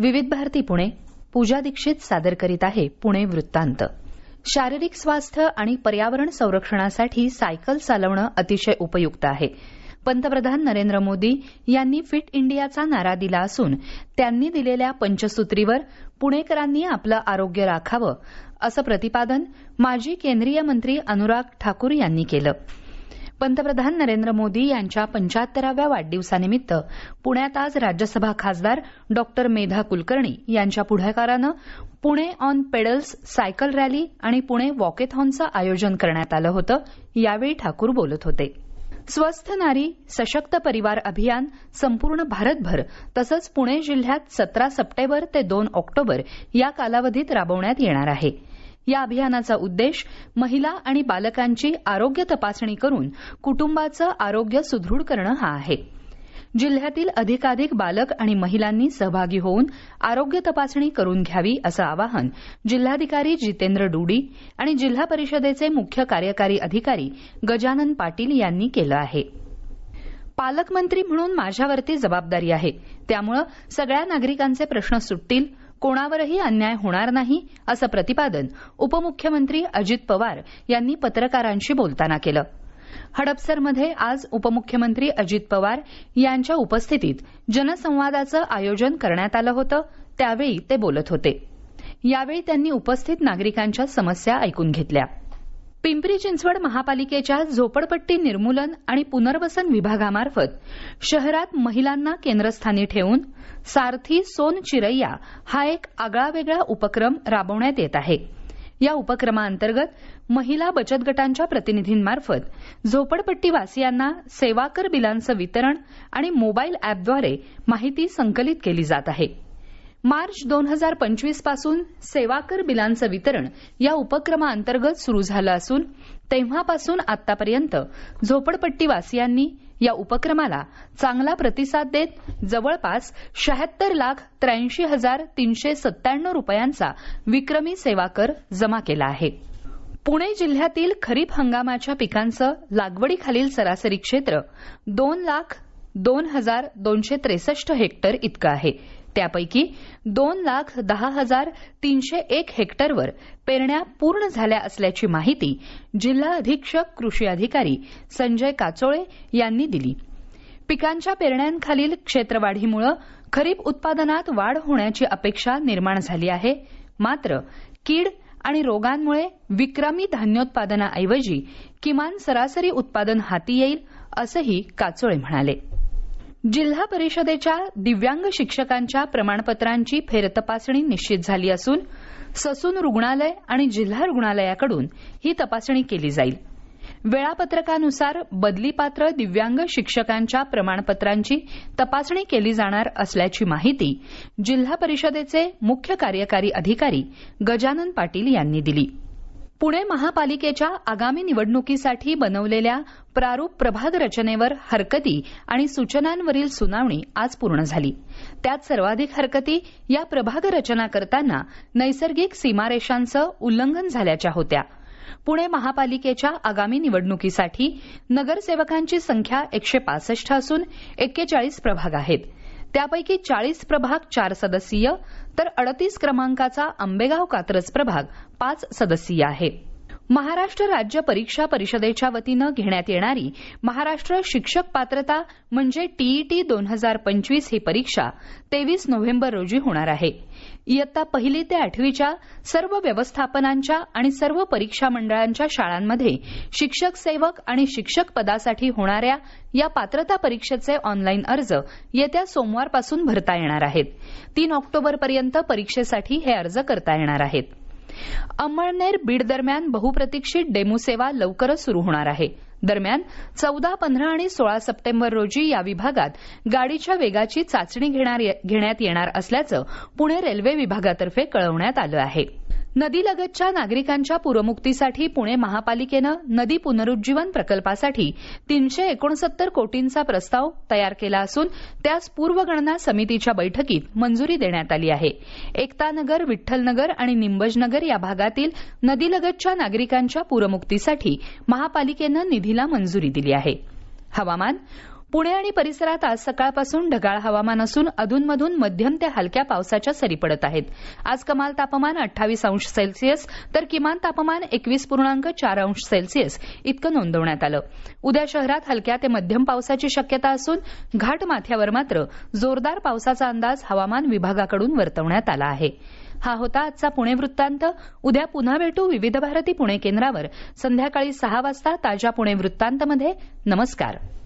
विविध भारती पुणे. पूजा दीक्षित सादर करीत आहे पुणे वृत्तांत. शारीरिक स्वास्थ्य आणि पर्यावरण संरक्षणासाठी सायकल चालवणं अतिशय उपयुक्त आहे. पंतप्रधान नरेंद्र मोदी यांनी फिट इंडियाचा नारा दिला असून त्यांनी दिलेल्या पंचसूत्रीवर पुणेकरांनी आपलं आरोग्य राखावं असं प्रतिपादन माजी केंद्रीय मंत्री अनुराग ठाकूर यांनी केलं. पंतप्रधान नरेंद्र मोदी यांच्या 75व्या वाढदिवसानिमित्त पुण्यात आज राज्यसभा खासदार डॉक्टर मेधा कुलकर्णी यांच्या पुढाकारानं Pune on pedals cycle rally आणि पुणे वॉकेथॉनचं आयोजन करण्यात आलं होतं. यावेळी ठाकूर बोलत होते. स्वस्थ नारी सशक्त परिवार अभियान संपूर्ण भारतभर तसंच पुणे जिल्ह्यात 17 सप्टेंबर ते 2 ऑक्टोबर या कालावधीत राबवण्यात येणार आहे. या अभियानाचा उद्देश महिला आणि बालकांची आरोग्य तपासणी करून कुटुंबाचं आरोग्य सुदृढ करणं हा आहे. जिल्ह्यातील अधिकाधिक बालक आणि महिलांनी सहभागी होऊन आरोग्य तपासणी करून घ्यावी असं आवाहन जिल्हाधिकारी जितेंद्र डूडी आणि जिल्हा परिषदेचे मुख्य कार्यकारी अधिकारी गजानन पाटील यांनी केलं आहे. पालकमंत्री म्हणून माझ्यावरती जबाबदारी आहे, त्यामुळे सगळ्या नागरिकांचे प्रश्न सुटतील, कोणावरही अन्याय होणार नाही असं प्रतिपादन उपमुख्यमंत्री अजित पवार यांनी पत्रकारांशी बोलताना केलं. हडपसरमध्ये आज उपमुख्यमंत्री अजित पवार यांच्या उपस्थितीत जनसंवादाचं आयोजन करण्यात आलं होतं. त्यावेळी ते बोलत होते. यावेळी त्यांनी उपस्थित नागरिकांच्या समस्या ऐकून घेतल्या. पिंपरी चिंचवड महापालिकेच्या झोपडपट्टी निर्मूलन आणि पुनर्वसन विभागामार्फत शहरात महिलांना केंद्रस्थानी ठेवून सारथी सोन चिरैया हा एक आगळावेगळा उपक्रम राबवण्यात येत आहे. या उपक्रमाअंतर्गत महिला बचत गटांच्या प्रतिनिधींमार्फत झोपडपट्टीवासियांना सेवा कर बिलांचं वितरण आणि मोबाईल अॅपद्वारे माहिती संकलित केली जात आहे. मार्च 2025 पासून सेवा कर बिलांचं वितरण या उपक्रमाअंतर्गत सुरू झालं असून तेव्हापासून आतापर्यंत झोपडपट्टीवासियांनी या उपक्रमाला चांगला प्रतिसाद देत जवळपास 76,83,397 रुपयांचा विक्रमी सेवा कर जमा केला आहे. पुणे जिल्ह्यातील खरीप हंगामाच्या पिकांचं लागवडीखालील सरासरी क्षेत्र 2,02,263 हेक्टर इतकं आहे. त्यापैकी 2,10,301 हेक्टरवर पेरण्या पूर्ण झाल्या असल्याची माहिती जिल्हा अधीक्षक कृषी अधिकारी संजय काचोळे यांनी दिली. पिकांच्या पेरण्यांखालील क्षेत्रवाढीमुळे खरीप उत्पादनात वाढ होण्याची अपेक्षा निर्माण झाली आहे. मात्र कीड आणि रोगांमुळे विक्रमी धान्योत्पादनाऐवजी किमान सरासरी उत्पादन हाती येईल असंही काचोळे म्हणाले. जिल्हा परिषदेच्या दिव्यांग शिक्षकांच्या प्रमाणपत्रांची फेरतपासणी निश्चित झाली असून ससून रुग्णालय आणि जिल्हा रुग्णालयाकडून ही तपासणी केली जाईल. वेळापत्रकानुसार बदलीपात्र दिव्यांग शिक्षकांच्या प्रमाणपत्रांची तपासणी केली जाणार असल्याची माहिती जिल्हा परिषदेचे मुख्य कार्यकारी अधिकारी गजानन पाटील यांनी दिली. पुणे महापालिकेच्या आगामी निवडणुकीसाठी बनवलेल्या प्रारूप प्रभाग रचनेवर हरकती आणि सूचनांवरील सुनावणी आज पूर्ण झाली. त्यात सर्वाधिक हरकती या प्रभाग रचना करताना नैसर्गिक सीमारेषांचं उल्लंघन झाल्याच्या होत्या. पुणे महापालिकेच्या आगामी निवडणुकीसाठी नगरसेवकांची संख्या 165 असून 41 प्रभाग आहेत. त्यापैकी 40 प्रभाग 4 सदस्यीय तर 38 क्रमांकाचा आंबेगाव कात्रज प्रभाग 5 सदस्यीय आहे. महाराष्ट्र राज्य परीक्षा परिषदेच्या वतीनं घेण्यात येणारी महाराष्ट्र शिक्षक पात्रता म्हणजे टीईटी 2025 ही परीक्षा 23 नोव्हेंबर रोजी होणार आहे. इयत्ता 1ली ते 8वीच्या सर्व व्यवस्थापनांच्या आणि सर्व परीक्षा मंडळांच्या शाळांमध्ये शिक्षक सेवक आणि शिक्षक पदासाठी होणाऱ्या या पात्रता परीक्षेचे ऑनलाईन अर्ज येत्या सोमवारपासून भरता येणार आहेत. 3 ऑक्टोबरपर्यंत परीक्षेसाठी हे अर्ज करता येणार आहेत. अंमळनेर बीड दरम्यान बहुप्रतीक्षित डेमू सेवा लवकरच सुरू होणार आहे. दरम्यान 14, 15 आणि 16 सप्टेंबर रोजी या विभागात गाडीच्या वेगाची चाचणी घेण्यात येणार असल्याचं पुणे रेल्वे विभागातर्फे कळवण्यात आलं आहे. नदीलगतच्या नागरिकांच्या पूरमुक्तीसाठी पुणे महापालिकेनं नदी पुनरुज्जीवन प्रकल्पासाठी 369 कोटींचा प्रस्ताव तयार केला असून त्यास पूर्वगणना समितीच्या बैठकीत मंजुरी देण्यात आली आहे. एकतानगर, विठ्ठलनगर आणि निंबजनगर या भागातील नदीलगतच्या नागरिकांच्या पूरमुक्तीसाठी महापालिकेनं निधीला मंजुरी दिली आहे. हवामान. पुणे आणि परिसरात आज सकाळपासून ढगाळ हवामान असून अधूनमधून मध्यम ते हलक्या पावसाच्या सरी पडत आहेत. आज कमाल तापमान 28 अंश सेल्सिअस तर किमान तापमान 21.4 अंश सेल्सिअस इतकं नोंदवण्यात आलं. उद्या शहरात हलक्या ते मध्यम पावसाची शक्यता असून घाटमाथ्यावर मात्र जोरदार पावसाचा अंदाज हवामान विभागाकडून वर्तवण्यात आला आहे. हा होता आजचा पुणे वृत्तांत. उद्या पुन्हा भेटू विविध भारती पुणे केंद्रावर संध्याकाळी 6 वाजता ताज्या पुणे वृत्तांतमध्ये. नमस्कार.